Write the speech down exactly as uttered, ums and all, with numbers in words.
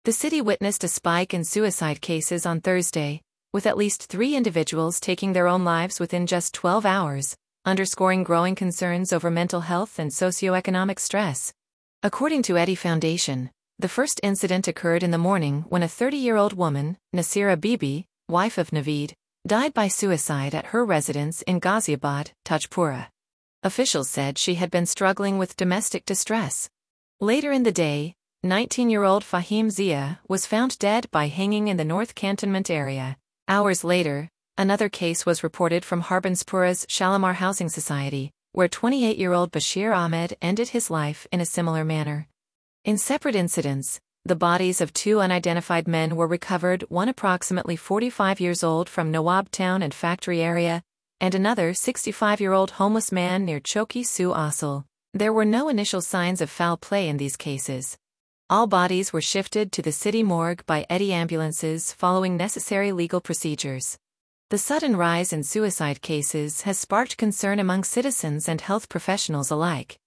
The city witnessed a spike in suicide cases on Thursday, with at least three individuals taking their own lives within just twelve hours, underscoring growing concerns over mental health and socioeconomic stress. According to Eddy Foundation, the first incident occurred in the morning when a thirty-year-old woman, Nasira Bibi, wife of Naveed, died by suicide at her residence in Ghaziabad, Tajpura. Officials said she had been struggling with domestic distress. Later in the day, nineteen-year-old Fahim Zia was found dead by hanging in the North Cantonment area. Hours later, another case was reported from Harbinspura's Shalimar Housing Society, where twenty-eight-year-old Bashir Ahmed ended his life in a similar manner. In separate incidents, the bodies of two unidentified men were recovered, one approximately forty-five years old from Nawab Town and Factory area, and another sixty-five-year-old homeless man near Choki Su Asal. There were no initial signs of foul play in these cases. All bodies were shifted to the city morgue by Eddy ambulances following necessary legal procedures. The sudden rise in suicide cases has sparked concern among citizens and health professionals alike.